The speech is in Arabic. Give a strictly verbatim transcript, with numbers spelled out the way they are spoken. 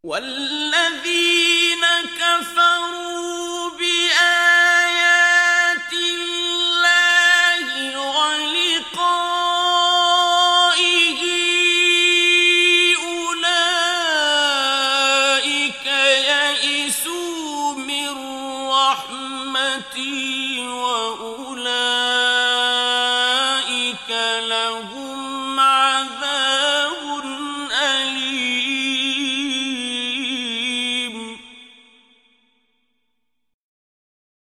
والذين كفروا بآيات الله ولقائه أولئك يئسوا من رحمتي وأولئك لهم عذاب